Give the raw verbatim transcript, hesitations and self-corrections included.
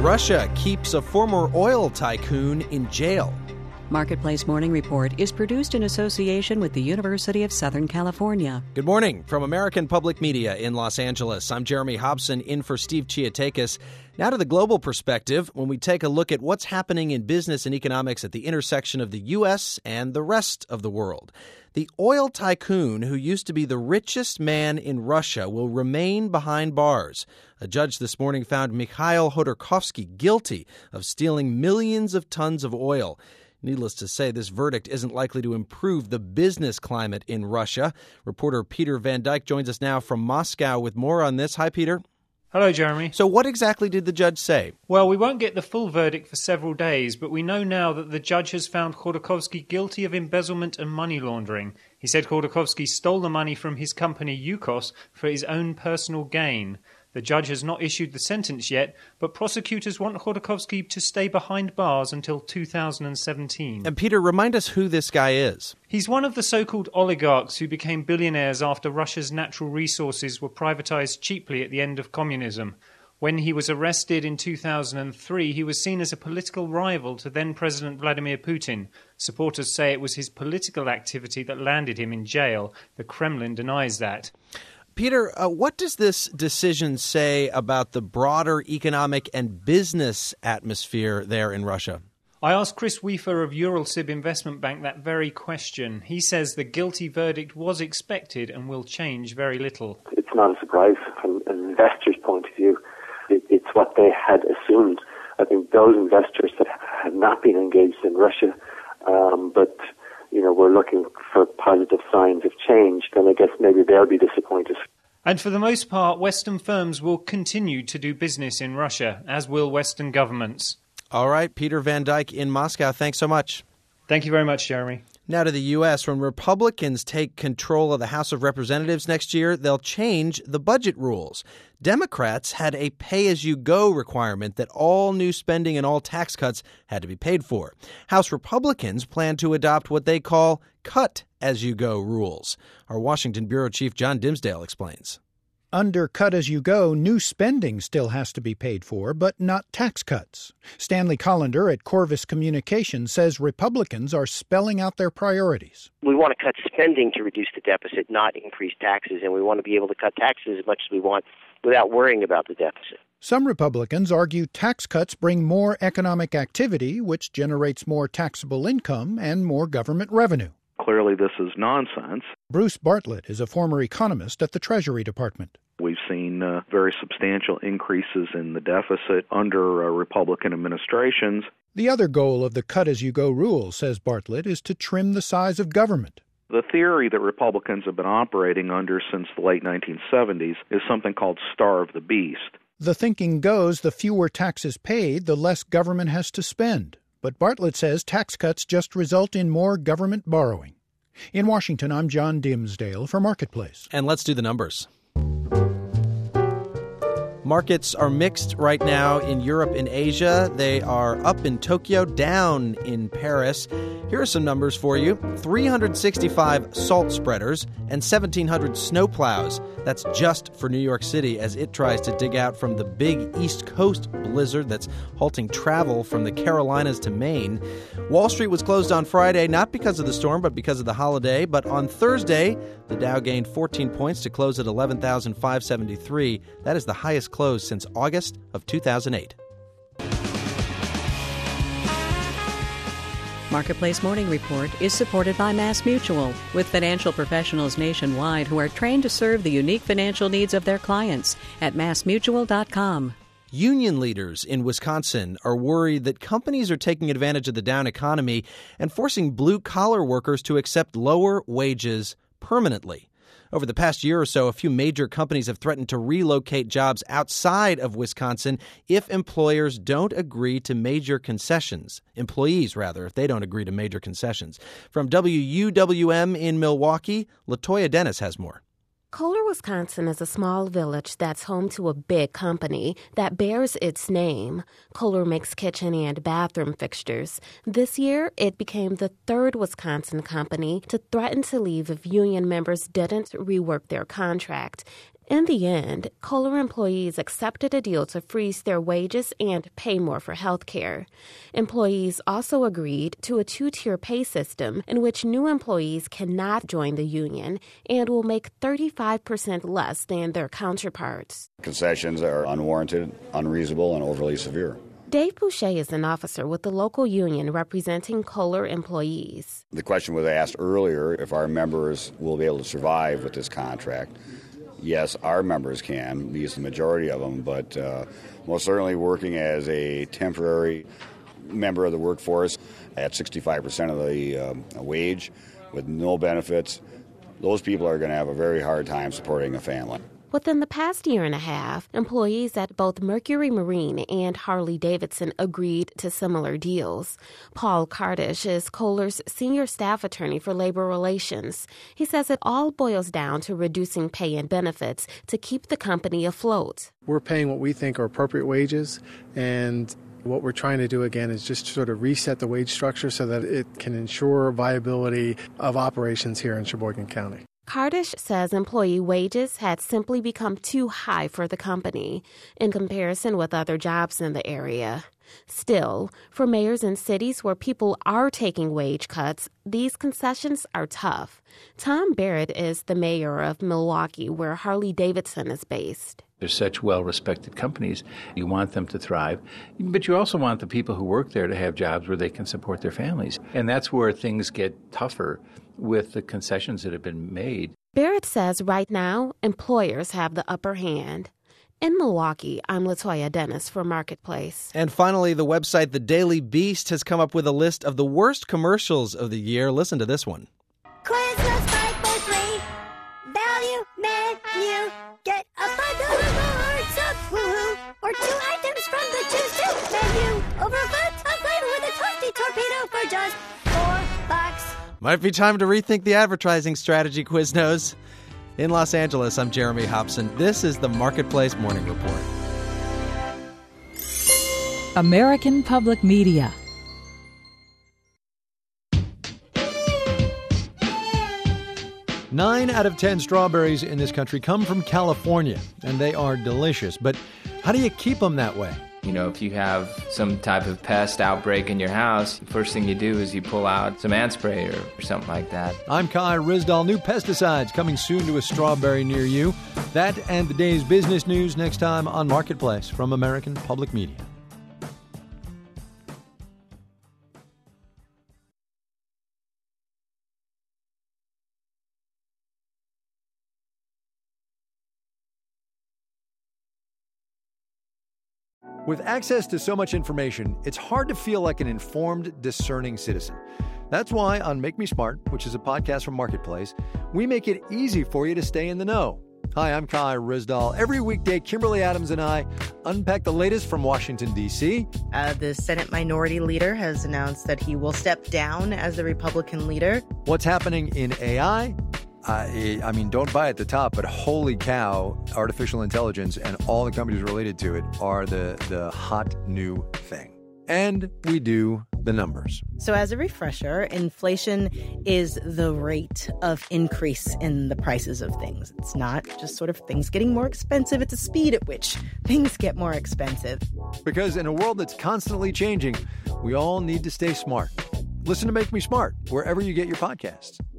Russia keeps a former oil tycoon in jail. Marketplace Morning Report is produced in association with the University of Southern California. Good morning from American Public Media in Los Angeles. I'm Jeremy Hobson in for Steve Chiatakis. Now to the global perspective when we take a look at what's happening in business and economics at the intersection of the U S and the rest of the world. The oil tycoon who used to be the richest man in Russia will remain behind bars. A judge this morning found Mikhail Khodorkovsky guilty of stealing millions of tons of oil. Needless to say, this verdict isn't likely to improve the business climate in Russia. Reporter Peter Van Dyke joins us now from Moscow with more on this. Hi, Peter. Hello, Jeremy. So what exactly did the judge say? Well, we won't get the full verdict for several days, but we know now that the judge has found Khodorkovsky guilty of embezzlement and money laundering. He said Khodorkovsky stole the money from his company Yukos for his own personal gain. The judge has not issued the sentence yet, but prosecutors want Khodorkovsky to stay behind bars until two thousand seventeen. And Peter, remind us who this guy is. He's one of the so-called oligarchs who became billionaires after Russia's natural resources were privatized cheaply at the end of communism. When he was arrested in two thousand three, he was seen as a political rival to then-President Vladimir Putin. Supporters say it was his political activity that landed him in jail. The Kremlin denies that. Peter, uh, what does this decision say about the broader economic and business atmosphere there in Russia? I asked Chris Wiefer of Uralsib Investment Bank that very question. He says the guilty verdict was expected and will change very little. It's not a surprise from an investor's point of view. It, it's what they had assumed. I think those investors that had not been engaged in Russia, um, but you know, we're looking for positive signs of change, then I guess maybe they'll be disappointed. And for the most part, Western firms will continue to do business in Russia, as will Western governments. All right, Peter Van Dyke in Moscow. Thanks so much. Thank you very much, Jeremy. Now to the U S. When Republicans take control of the House of Representatives next year, they'll change the budget rules. Democrats had a pay-as-you-go requirement that all new spending and all tax cuts had to be paid for. House Republicans plan to adopt what they call cut-as-you-go rules. Our Washington bureau chief John Dimsdale explains. Under cut-as-you-go, new spending still has to be paid for, but not tax cuts. Stanley Collender at Corvus Communications says Republicans are spelling out their priorities. We want to cut spending to reduce the deficit, not increase taxes, and we want to be able to cut taxes as much as we want without worrying about the deficit. Some Republicans argue tax cuts bring more economic activity, which generates more taxable income and more government revenue. Clearly, this is nonsense. Bruce Bartlett is a former economist at the Treasury Department. We've seen uh, very substantial increases in the deficit under uh, Republican administrations. The other goal of the cut-as-you-go rule, says Bartlett, is to trim the size of government. The theory that Republicans have been operating under since the late nineteen seventies is something called starve the beast. The thinking goes the fewer taxes paid, the less government has to spend. But Bartlett says tax cuts just result in more government borrowing. In Washington, I'm John Dimsdale for Marketplace. And let's do the numbers. Markets are mixed right now in Europe and Asia. They are up in Tokyo, down in Paris. Here are some numbers for you. three hundred sixty-five salt spreaders and seventeen hundred snowplows. That's just for New York City as it tries to dig out from the big East Coast blizzard that's halting travel from the Carolinas to Maine. Wall Street was closed on Friday, not because of the storm, but because of the holiday. But on Thursday, the Dow gained fourteen points to close at eleven thousand five hundred seventy-three. That is the highest close since August of two thousand eight. Marketplace Morning Report is supported by MassMutual, with financial professionals nationwide who are trained to serve the unique financial needs of their clients at mass mutual dot com. Union leaders in Wisconsin are worried that companies are taking advantage of the down economy and forcing blue-collar workers to accept lower wages permanently. Over the past year or so, a few major companies have threatened to relocate jobs outside of Wisconsin if employers don't agree to major concessions. Employees, rather, if they don't agree to major concessions. From W U W M in Milwaukee, LaToya Dennis has more. Kohler, Wisconsin is a small village that's home to a big company that bears its name. Kohler makes kitchen and bathroom fixtures. This year, it became the third Wisconsin company to threaten to leave if union members didn't rework their contract. In the end, Kohler employees accepted a deal to freeze their wages and pay more for health care. Employees also agreed to a two-tier pay system in which new employees cannot join the union and will make thirty-five percent less than their counterparts. Concessions are unwarranted, unreasonable, and overly severe. Dave Boucher is an officer with the local union representing Kohler employees. The question was asked earlier if our members will be able to survive with this contract. Yes, our members can, at least the majority of them, but uh, most certainly working as a temporary member of the workforce at sixty-five percent of the uh, wage with no benefits, those people are going to have a very hard time supporting a family. Within the past year and a half, employees at both Mercury Marine and Harley-Davidson agreed to similar deals. Paul Kardish is Kohler's senior staff attorney for labor relations. He says it all boils down to reducing pay and benefits to keep the company afloat. We're paying what we think are appropriate wages, and what we're trying to do, again, is just sort of reset the wage structure so that it can ensure viability of operations here in Sheboygan County. Kardish says employee wages had simply become too high for the company in comparison with other jobs in the area. Still, for mayors in cities where people are taking wage cuts, these concessions are tough. Tom Barrett is the mayor of Milwaukee, where Harley-Davidson is based. They're such well-respected companies. You want them to thrive, but you also want the people who work there to have jobs where they can support their families. And that's where things get tougher with the concessions that have been made. Barrett says right now, employers have the upper hand. In Milwaukee, I'm Latoya Dennis for Marketplace. And finally, the website The Daily Beast has come up with a list of the worst commercials of the year. Listen to this one. Quiznos five for three. Value menu. Get a bundle of hearts of woohoo. Or two items from the choose two menu. Over a foot of flavor with a toasty torpedo for just four bucks. Might be time to rethink the advertising strategy, Quiznos. In Los Angeles, I'm Jeremy Hobson. This is the Marketplace Morning Report. American Public Media. Nine out of ten strawberries in this country come from California, and they are delicious. But how do you keep them that way? You know, if you have some type of pest outbreak in your house, the first thing you do is you pull out some ant spray or, or something like that. I'm Kai Rizdal. New pesticides coming soon to a strawberry near you. That and the day's business news next time on Marketplace from American Public Media. With access to so much information, it's hard to feel like an informed, discerning citizen. That's why on Make Me Smart, which is a podcast from Marketplace, we make it easy for you to stay in the know. Hi, I'm Kai Rizdal. Every weekday, Kimberly Adams and I unpack the latest from Washington, D C Uh, the Senate Minority Leader has announced that he will step down as the Republican leader. What's happening in A I? I, I mean, don't buy at the top, but holy cow, artificial intelligence and all the companies related to it are the, the hot new thing. And we do the numbers. So as a refresher, inflation is the rate of increase in the prices of things. It's not just sort of things getting more expensive. It's a speed at which things get more expensive. Because in a world that's constantly changing, we all need to stay smart. Listen to Make Me Smart wherever you get your podcasts.